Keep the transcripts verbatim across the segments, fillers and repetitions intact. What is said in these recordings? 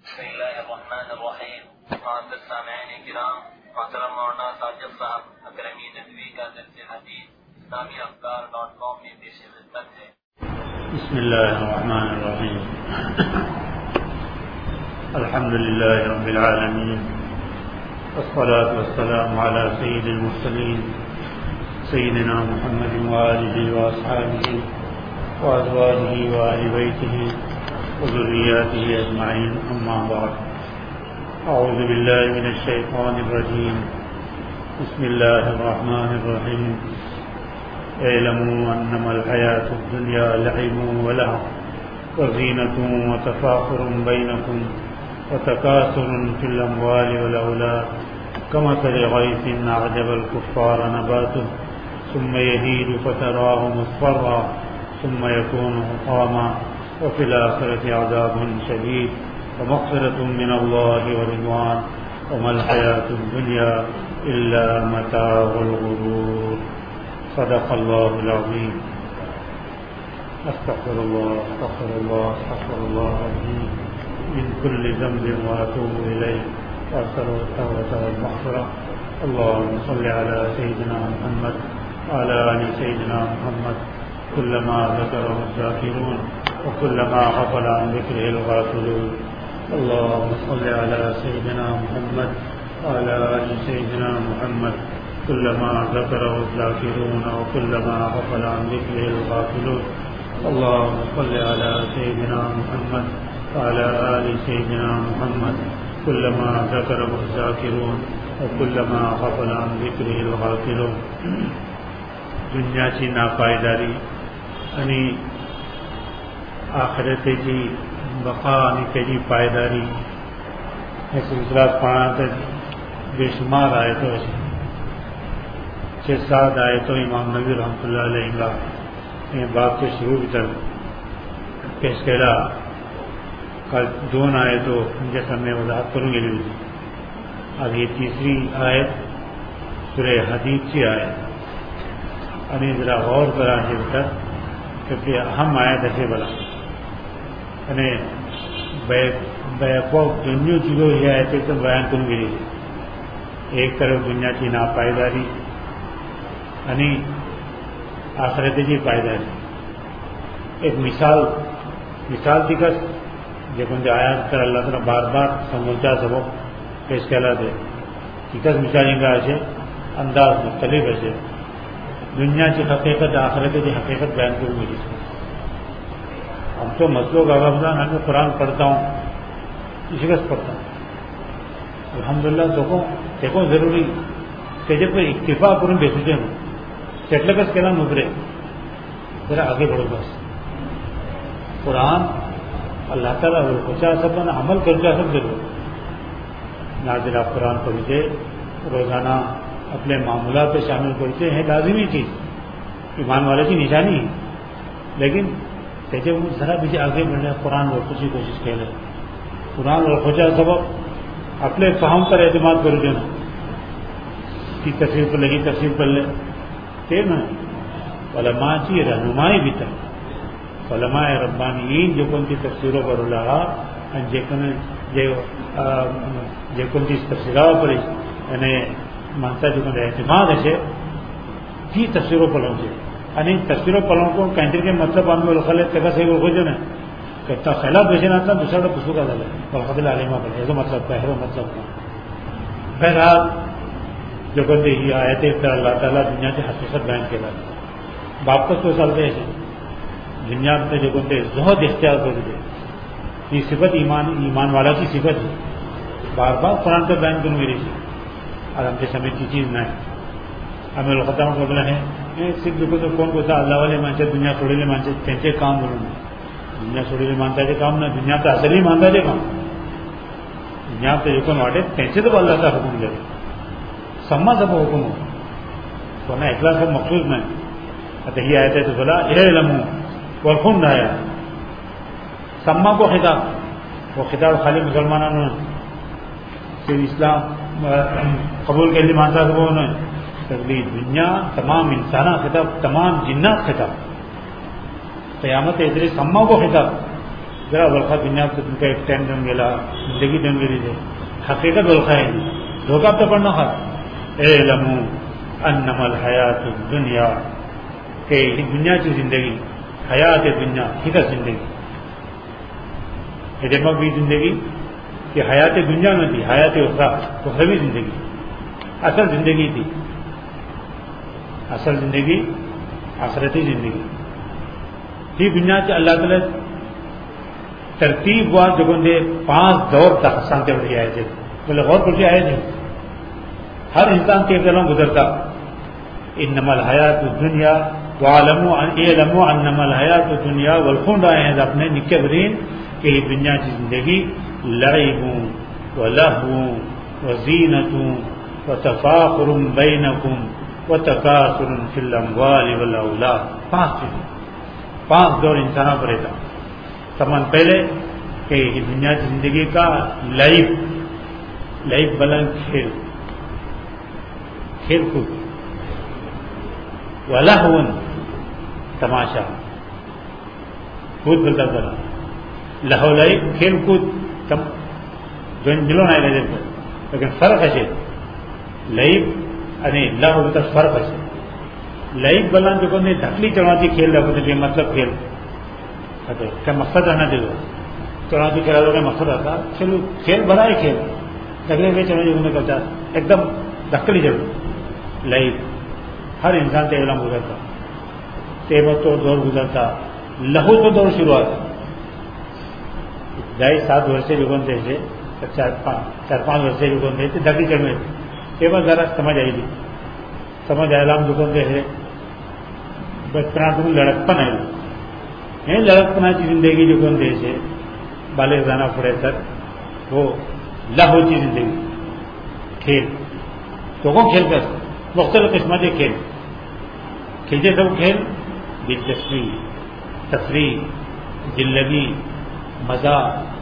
بسم اللہ الرحمن الرحیم. معزز سامعین کرام، محترم مولانا ساجد صاحب اکرمی ندوی کا درس حدیث اسلامی افکار ڈاٹ کام میں پیش خدمت ہے. بسم اللہ الرحمن الرحیم. الحمد للہ رب العالمین، والصلاة والسلام على سید المرسلین سیدنا محمد وآلہ واصحابہ وازواجہ وآل بیتہ وذریاتہ اجمعین، اما بعد. اعوذ باللہ من الشیطان الرجیم. بسم اللہ الرحمن الرحیم. اعلموا انما الحیاة الدنیا لعب ولهو وزینة وتفاخر بینکم وتکاثر فی الاموال والاولاد کمثل غیث اعجب الکفار نباته ثم یہیج فتراه مصفرا ثم یکون حطاما وفي الآخرة عذاب شديد ومغفرة من الله ورضوان وما الحياة الدنيا إلا متاع الغرور. صدق الله العظيم. استغفر الله استغفر الله استغفر الله العظيم من كل ذنب وأتوب إليه وأسأل التوبة والمغفرة. اللهم صل على سيدنا محمد وعلى آل سيدنا محمد كلما ذكره الذاكرون وكلما غفل عن ذكره الغافلون. اللهم صل على سيدنا محمد وعلى آل سيدنا محمد كلما ذكره الذاكرون وكلما غفل عن ذكره الغافلون. اللهم صل على سيدنا محمد وعلى آل سيدنا محمد كلما ذكره الذاكرون وكلما غفل عن ذكره الغافلون. دنیا کی ناپائیداری یعنی آخرت کی بقا کی پائیداری یہ سلسلہ پڑھا تھا. بے شمار آئے تو چھ سات آئے تو امام نبی رحمۃ اللہ علیہ کا یہ بات کے شروع کی طرف پیش کرا. کل دون آئے تو جیسا میں وضاحت کروں گی. اب یہ تیسری آیت سورہ حدید کی آیت یعنی ذرا غور کرا کے بتا کیونکہ اہم آیت ایسے بلا یعنی بیکو دنیا چیزوں یہ آیتیں تو بیان کروں گی. ایک طرف دنیا کی ناپائیداری یعنی آخرت کی پائیداری. ایک مثال مثال دکھت جب آیات کر اللہ تعالیٰ بار بار سمجھا سبق پیش کہلا دے دکھت مثالیں کا ایسے انداز مختلف ایسے دنیا کی حقیقت آخرت کی حقیقت بیان کروں گی. ہم تو مسلوں کا غفلان میں قرآن پڑھتا ہوں اسی کا پڑھتا ہوں الحمدللہ. دیکھو دیکھو ضروری کہ جب کوئی اکتفا کروں بیچتے ہوں چٹلکس کے نام ابھرے ذرا آگے بڑھو. بس قرآن اللہ تعالیٰ پوچھا سب نے عمل کر دیا سب ضرور نازل آپ قرآن پڑھتے روزانہ اپنے معاملات پہ شامل کرتے ہیں لازمی چیز ایمان والے کی نشانی ہے. لیکن جب ذرا بھی آگے بڑھنے قرآن اور خوشی کوشش کر رہے قرآن اور خوشا سبق اپنے فہم پر اعتماد کر دینا کی تفسیر پر لگی تفسیر پر لے تیر نا علماء کی رہنمائی بھی تک علماء ربانیین جو کون کی تفسیروں پر لگا جو کون کی تفسیروں پر یعنی مانتا جو کون اعتماد ہے کی تفسیروں پر لوں سے یعنی تفسیروں پلوں کو کینٹر کے مطلب ہم میں لکھا لے تک سے وہ جو نا کہتا خیلات بیچنا تھا دوسرا پسو کا دل ہے علیمہ پر ایسا مطلب کا ہے مطلب کا. بہرحال جو کہتے ہی آئے تھے پھر اللہ تعالیٰ دنیا کی حقیقت بیان کے بعد واپس تو چلتے ہیں دنیا میں جو کہتے زہد اختیار کر دے یہ صفت ایمان ایمان والا کی صفت ہے. بار بار قرآن کا بیان کروں میری چیز اور ہم سے سمجھ کی چیز نہ ہے. ہمیں الختم کو بولا ہے صرف جو کہتے کون کو تھا اللہ والے مانچے دنیا چھوڑے لے مانچے تینچے کام بولوں گا. دنیا چھوڑے لے مانتا ہے کام نہ دنیا تو اصل ہی مانتا ہے کام دنیا پہ جو کون واٹے تینچے تو اللہ کا حکم دے سما سب حکم ہو تو نہ اخلاص سب مخصوص میں ہی آئے تھے تو بولا یہ علم ہوں ورخون رہا سما کو خطاب وہ خطاب خالی مسلمانوں نے پھر اسلام قبول کے لیے مانتا تھا وہ انہیں تقلید دنیا تمام انسانہ خطاب تمام جنات خطاب قیامت ادھر سما کو خطاب ذرا ولخا دنیا تو تم کا ایک ٹائم دن گلا زندگی دن گلی دے حقیقت ولخا ہے نہیں دھوکہ تو پڑھنا خا اعلموا انما الحیات الدنیا کہ دنیا کی زندگی حیات دنیا ہی زندگی دماغ بھی زندگی کہ حیات دنیا میں تھی حیات اخرى اخروی زندگی اصل زندگی تھی اصل زندگی آخرتی زندگی تھی دنیا سے اللہ تعالی ترتیب ہوا جو دے پانچ دور تک سانتے بڑی آئے تھے بولے غور کر کے آئے تھے ہر انسان کے دلوں گزرتا انما الحیات الدنیا وعلموا ان اعلموا انما الحیات الدنیا والخنڈ آئے ہیں اپنے نکے برین کہ یہ دنیا کی زندگی لعب ولہو وزینت وتفاخر بینکم وتکاثر فی الاموال والاولاد پانچ چیزیں پانچ دور انسانوں پر رہتا سمان پہلے کہ یہ دنیا کی زندگی کا لعب لعب بلند کھیل کھیل کود ولہو تماشا کود بلتا ذرا لہو لعب کھیل کود جو ملو نہ رہے لیکن فرق ہے لعب یعنی لہو بتا فرق ہے لعب بلند جو نے دھکلی چڑھاتی کھیل رہا مطلب کھیل کیا مقصد رہنا دے دو چڑھاتی کھیلا کا مقصد رہتا چلو کھیل بڑا ہے کھیل دھکلے میں چڑھا جو کرتا ایک دم دھکلی چڑھ لعب ہر انسان کا علم گزرتا تیمت تو دور گزرتا لہو تو دور شروعات ڈھائی سات ورسے جو گن تھے چار پانچ چار پانچ ورسے جو گن تھے دھکلی چڑھنے تیمت ذرا سمجھ آئی تھی سمجھ آئے لام جو گن تھے بچپنا تم لڑکپن ہے لڑکپنا کی زندگی جو گن تھے بالغ زانا پڑے تک وہ لہو کی زندگی کھیل تو کون کھیل کر مختلف قسم کے کھیل کھیلتے سب کھیل دلچسپی تفریح دل لگی مزہ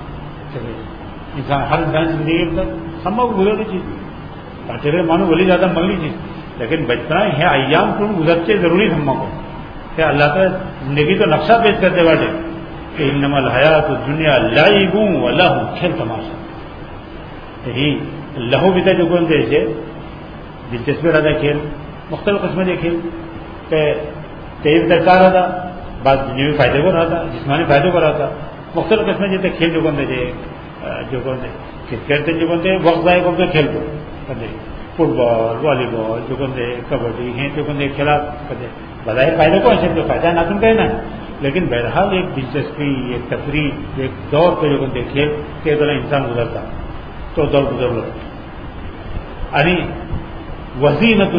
انسان ہر انسان زندگی میں سمبھو گزرتی چیز تیرے مانو بولی زیادہ مغلی چیز لیکن بچپنا ہے ایام کو گزرتے ضروری ہم کو کہ اللہ تعالیٰ زندگی تو نقشہ پیش کرتے باٹے کہ انما الحیات الدنیا لعب ولہو کھیل تماشا یہی لہو بھی تھا جو کون تھے اسے دلچسپی رہتا کھیل مختلف قسم کے کھیل کہ تیز درکار رہتا بعض دنیاوی فائدے کو رہتا جسمانی فائدے کو رہتا مختلف قسم جیسے کھیل جو کون تھے جو کون تھے کرکٹ جو کون تھے وقت ضائع کرتے کھیل کو کرتے فٹ بال والی بال جو کون تھے کبڈی ہیں جو کون تھے کھیلا کرتے بظاہر فائدے کو ایسے تو فائدہ نہ تم کہنا لیکن بہرحال ایک دلچسپی ایک تفریح ایک دور پہ جو کون تھے کھیل کے طرح انسان گزرتا تو دور گزر لو یعنی وزینت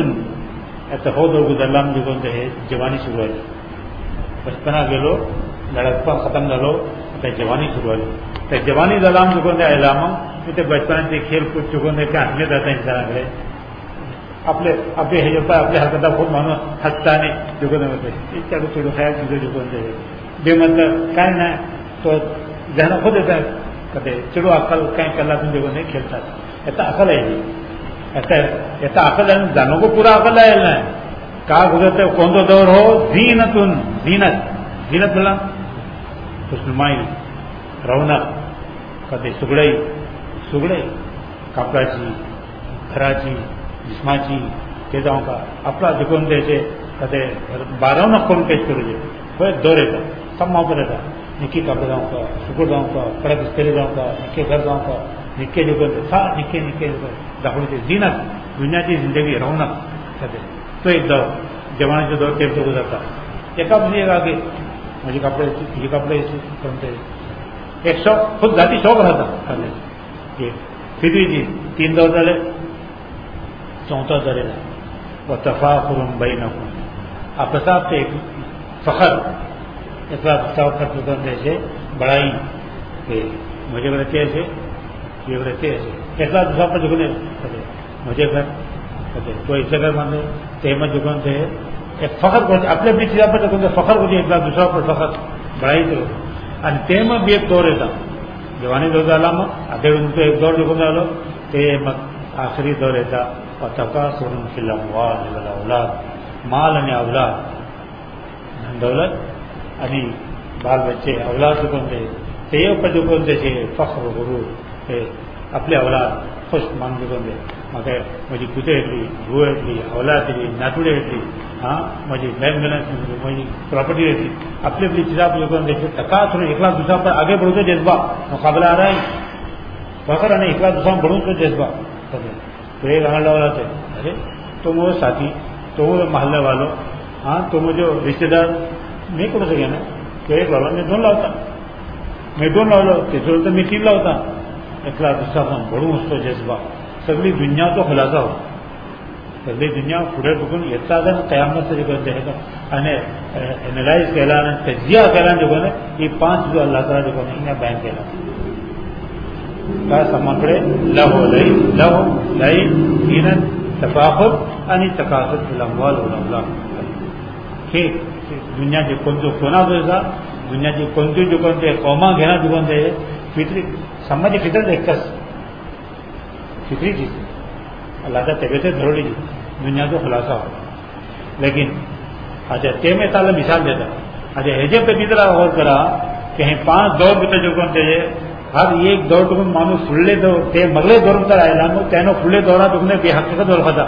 ہو دور گزرلام جو کون تھے جوانی شروع ہے بچپنا گلو لڑکپن ختم گلو جوانی شروع ہے جوانی دلام جو کون تھے علامہ یہ بچپن سے کھیل کود جو کون تھے کیا اہمیت رہتا ہے انسان کرے اپنے اپنے ہے ہوتا ہے اپنے حرکت خود مانو ہنستا نہیں جو کون چلو چلو خیال چیزیں جو کون تھے بے مطلب کہیں نہ تو ذہن خود ایسا کہتے چلو عقل کہیں کل تم جو کون تھے کھیلتا ایسا عقل ہے جی ایسا ایسا عقل ہے جانوں کو پورا عقل ہے کہاں گزرتے کون تو دور ہو زینت زینت زینت بلا خوشنمائی رونق کہتے سگڑئی سگڑئی کپڑا چی گھرا چی جسما چی کہتا ہوں کا اپنا دکون دے سے کہتے بارہ نہ کون پیش کرو جائے کوئی دو رہتا سب ماں پر رہتا نکی کپڑے جاؤں کا سکڑ جاؤں کا کڑک استری جاؤں کا نکے گھر جاؤں کا نکے جو کون تھا نکے نکے داخلے سے زینت دنیا کی زندگی رونق کہتے تو ایک دور جوان جو دور تیل سے گزرتا ایک اب نہیں آگے مجھے کپڑے یہ کپڑے کرتے ایک شوق خود ذاتی شوق رہتا پھر بھی جی تین دور ڈالے چوتھا درے وہ تفاخر بینکم آپس آپ سے ایک فخر ایسا سے بڑائی کہ مجھے رہتے ایسے یہ رہتے ایسے ایسا دوسرا پر جھکنے مجھے گھر کہتے تو ایسے گھر مانے تحمد جھکن تھے ایک فخر کو اپنے اپنی چیزوں پر جھکن تھے فخر کو ایک دوسرا پر فخر بڑائی تو تحمد بھی ایک دور رہتا جوانی دور علامہ ابھی ان کو ایک دور جھکن ڈالو تحمد آخری دور رہتا اور تکاثر فی الاموال والاولاد مال یعنی اولاد دولت یعنی بال بچے اولاد جو کون تھے ते जो कोण त्याचे फख्र गुरु ते आपली अवलाद खुश मान जोगोन दे म्हाका म्हजी पुते येतली घोव येतली अवलाद येतली नातुडे येतली हां म्हजी बँक बॅलन्स म्हजी प्रॉपर्टी येतली आपली आपली चीज़ा जोगोन दे टका थोड़ा एक लाख दूसरा पर आगे बढ़ो तो जज्बा मुकाबला आ रहा है फखर आने एक लाख दूसरा बढ़ू तो जज्बा तो एक हल्ला वाला थे अरे तुम वो साथी तुम वो महल्ले वालों हाँ तुम जो रिश्तेदार नहीं करू सके ना तो एक लावला मी दोन लावता मी दोन लावलो तिसरो तर मी तीन लावता एकला दुसरा पण बढू असतो जज्बा सगळी दुनिया तो खुलासा हो सगळी दुनिया पुढे बघून येता जर कयामत जे करते है आणि एनालाइज केला आणि तजिया केला जो कोण ही पांच जो अल्लाह ताला जो कोण इना बयान केला का समाकडे लहो लई लहो लई हिनन तफाखुर आणि तकासुर फिल अमवाल वल औलाद हे दुनियाचे कोणतो कोणा जोसा दुनियाची कोणती जो कोणते कौमा घेना जो कोणते फितरी समाजी फितरत एकच फितरी चीज अल्लाह का तबीयत धरोड़ी दुनिया को खुलासा हो लेकिन अच्छा ते में ताला मिसाल देता अच्छा हेजे पे भीतर और करा कहीं पांच दौर भीतर जो कोणते हर एक दौर तो माणूस फुडले दौर ते मगले दौर तर आयला मग त्यानं फुडले दौरा तुमने बेहकीकत दौर खाता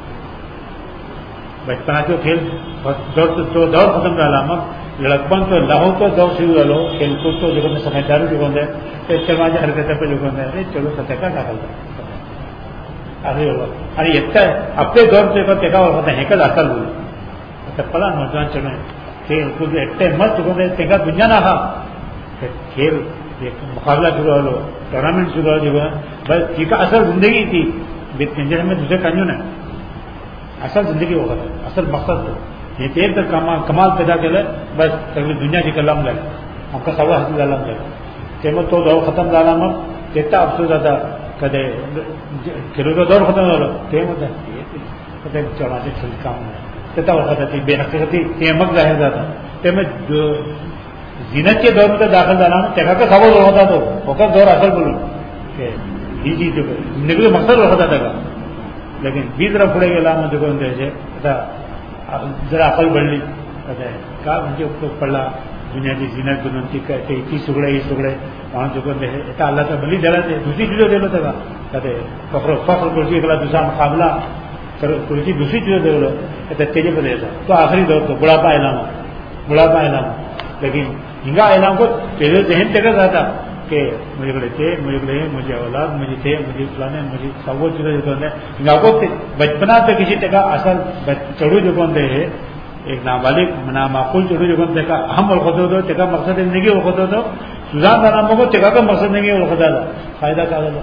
बचपनाचो खेळ दौर तो दौर खत्म झाला मग लड़कपन तो लहो तो दौर शुरू झालो खेलकूद तो जो समझदारी जो कोणते ते माझ्या हरकत पे जो कोणते अरे चलो सत्या का घालता अरे आणि एकटा आपले दौर ते तेका वळखता हेकच आसल बोल आता पला नौजवान चलो खेल कूद एकटे मत जो कोणते तेका दुनिया ना हा खेल एक मुकाबला शुरू झालो टूर्नामेंट शुरू झालो बस तिका असल जिंदगी थी त्यांच्या में दुसरे कान्यू नाही असल जिंदगी वगैरह असल मकसद तो हे ते तर कमाल कमाल पैदा केलं बस सगळी दुनियाची कलाम झाली आमका सगळं हाती झाला तेव्हा तो दौर खतम झाला मग तेता अफसोस आता कधी खेळूचा दौर खतम झालं ते म्हणतात कधी चढाचे खेळ काम नाही तेता वखत ती बेहकीकती ते मग जाहीर जातात ते मग जिनतचे दौरमध्ये दाखल झाला ना त्याला का सवय होता तो फक्त दौर असेल बोलून ही जी जिंदगी मकसद होता का लेकिन बी जरा पुढे गेला म्हणजे कोण द्यायचे आता जरा अकल बढ़ली का म्हणजे उपयोग पडला दुनियाची जिनत बनून ती काय ते ती सुगडे ही सुगडे म्हणून चुकून दे आता अल्लाचा बली दिला ते दुसरी चीजो दिलो होतं का ते फखर फखर कुर्सी गेला दुसरा मुकाबला तर कुर्सी दुसरी चीजो दिलो तर त्याच्यामध्ये येतात तो आखरी दौर तो बुढ़ापा आयला मग बुढ़ापा आयला मग लेकिन हिंगा आयला को तेरे जहन तेका जाता कि मुझे थे मुझे मुझे औलाद मुझे थे मुझे फलाने मुझे सब वो चीज़ें जो है हिंगा को बचपना पे किसी तेका असल चढ़ू जो कौन है एक नाबालिग नामाकुल चढ़ू जो कौन तेका हम ओळखत होतो तेका मकसद जिंदगी ओळखत होतो सुजान जाना मग तेका का मकसद जिंदगी ओळखत आला फायदा का झाला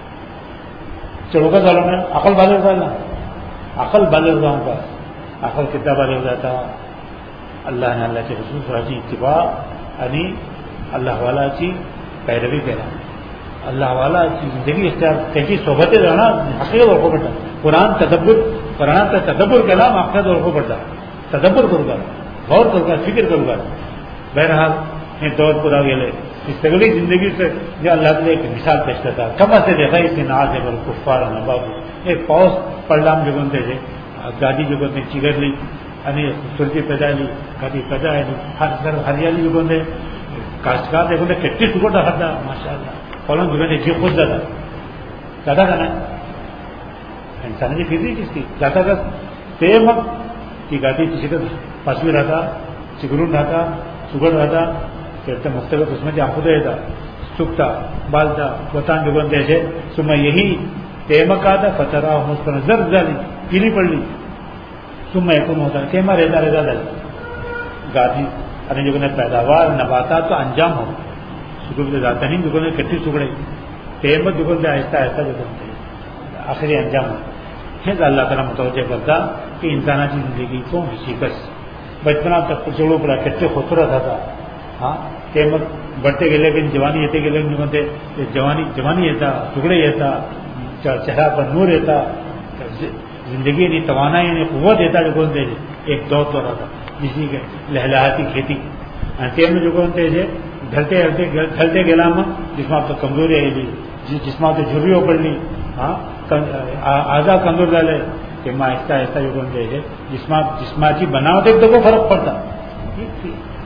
चढ़ू का झालो ना अकल बालेर झाला अकल बालेर जाऊन का अकल कितना बालेर जाता अल्लाह ने अल्लाह के रसूल सल्लल्लाहु अलैहि इत्तिबा आणि अल्लाह वालाची पैरवी केला अल्लाह वालाची जिंदगी इख्तियार त्याची सोबत राहणं हकीकत ओळखू पडटा कुरान तदब्बुर कुरानात तदब्बुर केला मागच्यात ओळखू पडटा तदब्बुर करू का गौर करू का फिक्र करू का बहरहाल हे दौर पूरा गेले सगळी जिंदगी से जे अल्लाह ने एक मिसाल पेश करता कमा से देखा इसे नाज है बल कुफार बाबू एक पाऊस पडला जगून त्याचे गाडी जगून ते चिगरली आणि सुरती पैदा आली गाडी पैदा आली हरियाली जगून ते काशकार देखून केट्टी सुकट खाता माशाअल्लाह फॉलोन जुगन जी खुश जाता जाता का नाही इंसानाची फिरली दिसती जाता का ते मग ती गाडी तिथे पाचवी राहता चिगरून राहता सुगड राहता त्या मुख्तलिफ किस्माची आंखुदं येतात चुकता बालता स्वतः जुगन द्यायचे सुमा यही तेमकाता फतरा मुस्कन जर झाली पिली पडली सुम्मा एकूण होता तेमा रेदा रेदा झाली गादी आणि जो पैदावार नबाता तो अंजाम हो सुगुल जाता नहीं दुकान कट्टी सुगड़े तेम दुकान आहिस्ता आहिस्ता दुकान आखिरी अंजाम हो हेच अल्लाह ताला मुतवज्जे करता की इंसानाची जिंदगी को शिकस बचपना तक चढ़ू पड़ा कच्चे खूबसूरत था हाँ ते मग बढ़ते गेले की जवानी येते गेले म्हणते जवानी जवानी येता सुगड़े येता चेहरा पर नूर येता जिंदगी यानी तवानाई यानी कुव्वत येता जो कोण एक दौर तो रहता जिसकी लहलहाती खेती आणि ते जो कोण ढलते ढलते ढलते गेला मग जिस्मात कमजोरी आयली जिस्मात झुर्रियो पडली हाँ आजा कमजोर झाले तेव्हा आहिस्ता आहिस्ता जो कोण जिस्मात जिस्माची बनावट एक तो फरक पडता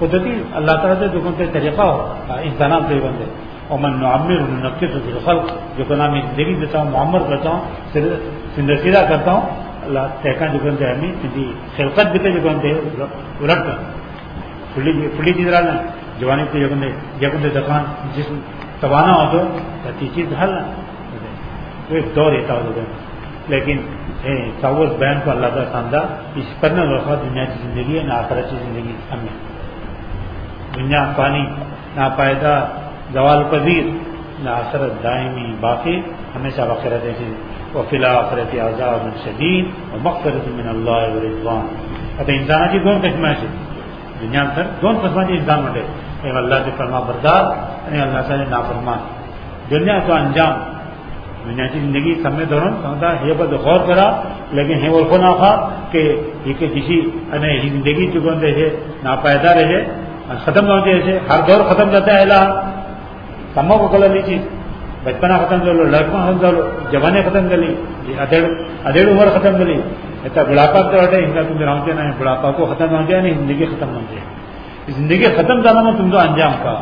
قدرتی اللہ تعالیٰ سے جو کہتے طریقہ ہو انسانات سے بندے اور میں معمر نقص خلق جو کہ نام زندگی دیتا ہوں معمر کرتا ہوں سندر سیدھا کرتا ہوں اللہ تحقیق جو کہتے ہیں ہمیں سندھی خلقت بھی جو کہتے ہیں الٹ کر فلی فلی چیز رہا جوانی پہ جو کہتے جو کہتے دکان جسم توانا ہو تو چیز حل نہ وہ ایک دور رہتا ہو تو لیکن تصور بیان کو اللہ تعالیٰ سمجھا اس پر نہ رکھا دنیا کی زندگی ہے نہ آخرت کی زندگی ہمیں دنیا پانی نہ پائیدہ زوال پذیر نہ آخرت دائمی باقی ہمیشہ آخرت ایسی وفی الآخرۃ عذاب شدید ومغفرۃ من اللہ ورضوان اتے انسان کی دونوں قسم سے دنیا میں دونوں قسم کے انسان بنتے ایک اللہ کے فرما بردار اور اللہ تعالی نافرمان دنیا تو انجام دنیا کی زندگی سب میں دوران سمجھا یہ پر غور کرا لیکن ہے وہ نہ خواہ کہ یہ کہ کسی انہیں زندگی چکن رہے ناپائیدہ رہے ختم نہ ہوتے ایسے ہر دور ختم جاتا ہے اللہ کموں کو کلر لی چیز بچپنا ختم کر لو لڑکا ختم کر لو جوانی ختم کر لی ادھیڑ ادھیڑ عمر ختم کر لی اتنا بڑھاپا تو ہٹے ان کا تم رہتے نہ بڑھاپا کو ختم نہ ہو جائے نہیں زندگی ختم نہ ہو جائے زندگی ختم جانا میں تم تو انجام کا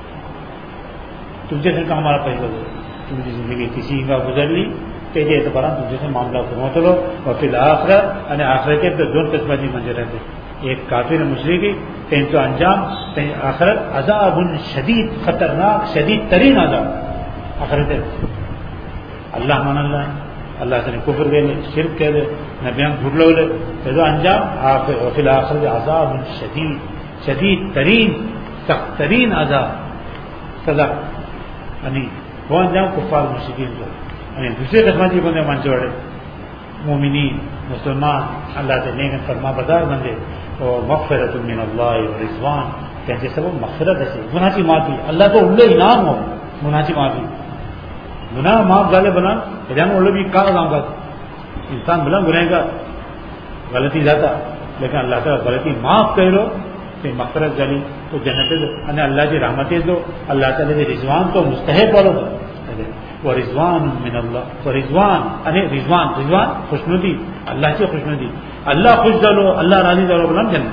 تم جیسے کا ہمارا پہلے تم کی زندگی کسی کا گزر لی تیجے اعتبار تم جیسے معاملہ کو لو اور پھر آخرت یعنی آخرت کے تو دونوں قسم کی منظر رہتے ایک کافر مشرکی کہیں تو انجام کہیں آخرت عذاب شدید خطرناک شدید ترین عذاب آخرت اللہ مان اللہ اللہ سے کفر دے لے شرک کہہ دے نبیان جھوٹ لو لے تو انجام وفی الآخرت عذاب شدید شدید ترین سخت ترین عذاب سزا یعنی وہ انجام کفار مشرکین کو یعنی دوسرے قسم کی بندے مان چوڑے مومنین مسلمان اللہ سے نیک فرما بردار بندے اور مغفرت من اللہ و رضوان کہتے سب مغفرت ایسے گناہ کی معافی اللہ تو اللہ انعام ہو گناہ کی معافی گناہ معاف گالے بنا جانا اللہ بھی کہاں گاؤں گا انسان بلا گناہ کا غلطی جاتا لیکن اللہ تعالیٰ غلطی معاف کر لو کہ مغفرت گلی تو جنت دو یعنی اللہ کی رحمتیں دو اللہ تعالیٰ کے رضوان تو مستحق والو وہ رضوان من اللہ وہ رضوان یعنی رضوان رضوان خوشنودی اللہ سے خوشنودی اللہ خوش ڈالو اللہ راضی ڈالو بولم جنت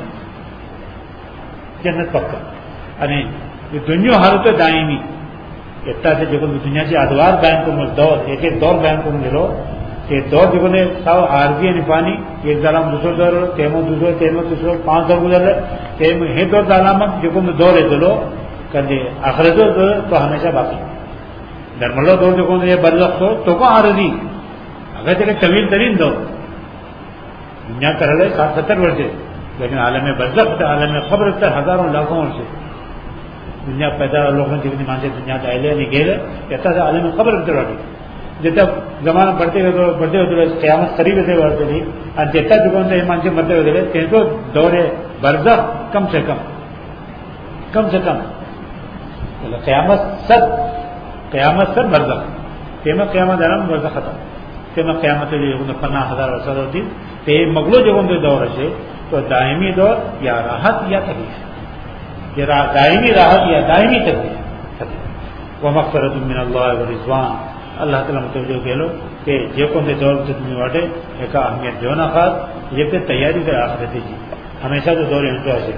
جنت پکا یعنی یہ دنیا حالت دائمی اتنا سے جو دنیا سے ادوار بیان کو مل دور ایک ایک دور بیان کو ملو کہ دور جو نے سو عارضی یعنی پانی ایک دالام دوسرا دور تیمو دوسرا تیمو دوسرا پانچ دور گزر رہے تیم ہے دور دالامت جو دور ہے دلو کر دے آخرت دور تو ہمیشہ باقی درملو دور جو یہ برزخ ہو تو کو عارضی اگر تیرے طویل ترین دور دنیا کر رہے ساٹھ ستر ورثے لیکن عالم برزخ عالم خبر تر ہزاروں لاکھوں ورثے دنیا پیدا لوگوں جتنی مانتے دنیا کا اہلیہ نہیں گئے ایسا سے عالم خبر اتر والی جتنا زمانہ بڑھتے ہوئے بڑھتے ہوتے قیامت قریب سے بڑھتے نہیں اور جتنا دکان سے مانچے مرتے ہوتے رہے تین تو دور برزخ کم سے کم کم سے کم قیامت سب قیامت سب برزخ قیامت قیامت آرام برزخ ختم قیامت قیامت پناہ ہزار ورثہ ہوتی تو یہ مغلو جگہوں کے دور سے تو دائمی دور یا راحت یا تکلیف یہ دائمی راحت یا دائمی تکلیف وہ مغفرت من اللہ و رضوان اللہ تعالیٰ متوجہ کہہ لو کہ جو کون سے دور سے تمہیں واٹے ایک اہمیت جو نہ خاص یہ پہ تیاری کر آخرت جی ہمیشہ تو دور انتہا سے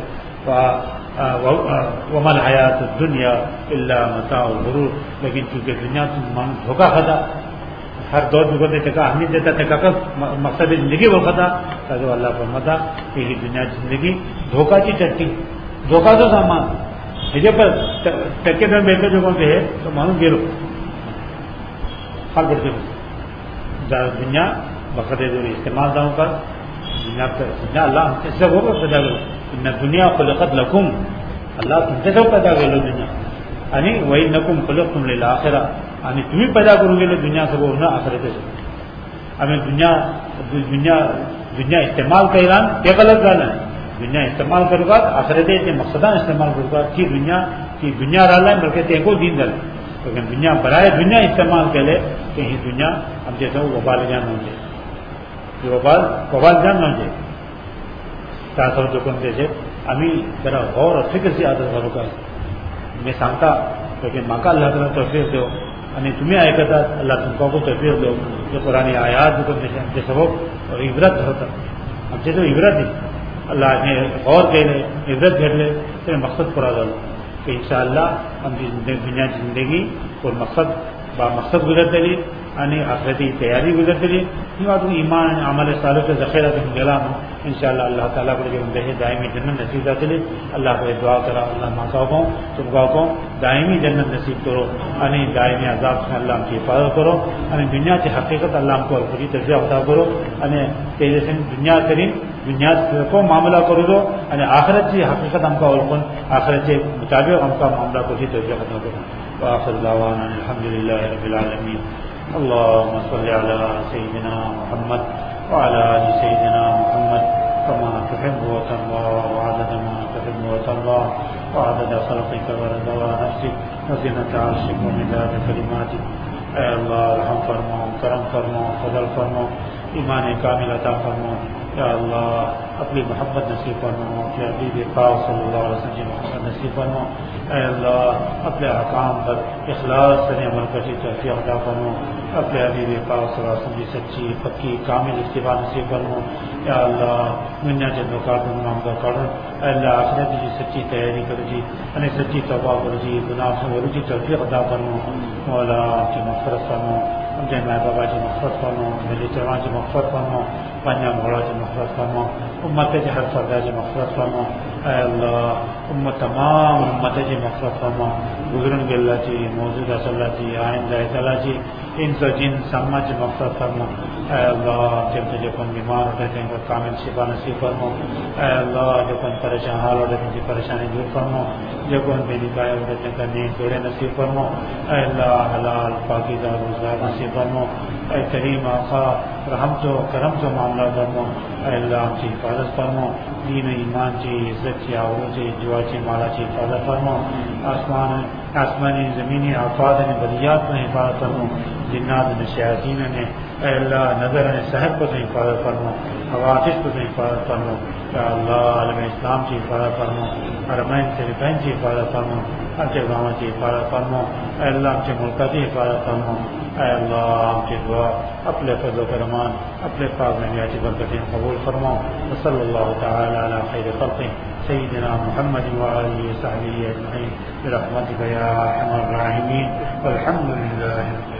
وما الحیات الدنیا الا متاع الغرور لیکن چونکہ دنیا من دھوکہ کھاتا ہر دور جو کرتے تھے اہمیت دیتا تھا کا مقصد زندگی وہ کھاتا تاکہ اللہ فرماتا کہ یہ دنیا کی زندگی دھوکہ کی چٹی دھوکہ تو سامان یہ پر ٹکے در بیٹھے جو کون سے ہے تو معلوم گیرو حال بڑھتے دنیا بخت استعمال داؤں کا دنیا دنیا اللہ ہم سے سب ہوگا پیدا کرو دنیا خلقت لکم اللہ تم سے سب پیدا کر لو دنیا یعنی وہی نکم خلق تم لے آخرا یعنی تمہیں پیدا کروں گے دنیا سے وہ نہ آخرت سے ہمیں دنیا دنیا دنیا استعمال کا اعلان کیا غلط گانا ہے دنیا استعمال کرو گا آخرت سے مقصدان استعمال کرو گا کہ دنیا کی دنیا ڈالنا ہے بلکہ تے کو دین ڈالے لیکن دنیا برائے دنیا استعمال کر لے کہ یہ دنیا ہم جیسے وہ وبال جان ہوں گے یہ وبال وبال جان نہ ہوں گے تاثر جو کون سے ہمیں ذرا غور اور فکر سے عادت کرو گا میں سانتا لیکن ماں کا اللہ تعالیٰ توفیق دو یعنی تمہیں آئے کرتا اللہ تم کو توفیق دو جو قرآن آیات جو کون سے سبب اور عبرت ہوتا ہم سے تو عبرت ہی اللہ نے غور کر لے عزت کر لے تو مقصد پورا کرو کہ انشاءاللہ ہم دنیا زندگی اور مقصد با مقصد گزرتے لی یعنی آخرتی تیاری گزرتے لی یہ بات ایمان عمل صالح کے ذخیرہ کے گلام ہو انشاءاللہ اللہ تعالیٰ کو جو اندہ دائمی جنت نصیب کرتے لی اللہ کو دعا کرا اللہ ماں کو تم کو دائمی جنت نصیب کرو یعنی دائمی عذاب سے اللہ ہم کی حفاظت کرو یعنی دنیا کی حقیقت اللہ ہم کو خودی تجزیہ عطا کرو یعنی تیرے سے دنیا کریم دنیا کو معاملہ کرو دو یعنی آخرت کی حقیقت ہم کا اور آخرت کے مطابق ہم کا معاملہ خودی تجزیہ ختم کرو وآخر دعوانا الحمد لله رب العالمين اللهم صل على سيدنا محمد وعلى آل سيدنا محمد كما تحب وترضى وعدد ما تحب وترضى وعدد خلقك ورضا نفسك وزنة عرشك ومداد كلماتك اے اللہ رحم فرما کرم فرما فضل فرما ایمان کامل عطا فرما یا اللہ اپنی محبت نصیب فرما اپنے حبیب پاک صلی اللہ علیہ وسلم کی محبت نصیب فرما اے اللہ اپنے احکام پر اخلاص سے عمل کرنے کی توفیق عطا فرما اپنے حبیب پاک صلی اللہ علیہ وسلم کی سچی پکی کامل اتباع نصیب فرما یا اللہ دنیا کے نکات نام کا کرن اے اللہ آخرت کی سچی تیاری کر جی یعنی سچی توبہ کر جی گناہ سے ورو کی توفیق عطا فرما مولا کی مغفرت فرما مجھے ماں بابا کی مغفرت فرما میری جوان کی مغفرت فرما پنجاب مولا کی مغفرت فرما امت کے ہر فردا کی مغفرت فرما اے اللہ امت تمام امت کی مغفرت فرما گزرن کے اللہ جی موجودہ صلی اللہ جی آئندہ تعالیٰ جی ان سے جن سما کی مغفرت فرما اے اللہ جب تجھے کون بیمار ہوتے ہیں ان کو کامل شفا نصیب فرما اے اللہ جو کون پریشان حال ہوتے ہیں ان کی پریشانی دور فرما جو کون بے نکاح ہوتے ہیں ان کا نیک جوڑے نصیب فرما اے اللہ حلال پاکیزہ روزگار نصیب فرما اے کریم آقا رحم تو کرم تو معاملہ فرما اے اللہ ہم کی حفاظت فرما دین و ایمان کی عزت کی عروج جوا کی مالا کی حفاظت فرما آسمان آسمانی زمینی آفات نے بلیات میں حفاظت فرما جنات نے شیاطین نے اے اللہ نظر نے صحت کو سے حفاظت فرما حوادث کو سے حفاظت فرما اے اللہ عالم اسلام کی حفاظت فرما حرمین شریفین کی حفاظت فرما ہر کے گاؤں کی حفاظت فرما اے اللہ ہم کے ملک کی حفاظت فرما اے اللہ ہم کی دعا اپنے فضل و کرمان اپنے پاک میں میاتی برکتیں قبول فرما صلی اللہ تعالی علی خیر خلق سیدنا محمد وآلہ وصحبہ اجمعین برحمتک یا ارحم الراحمین والحمد للہ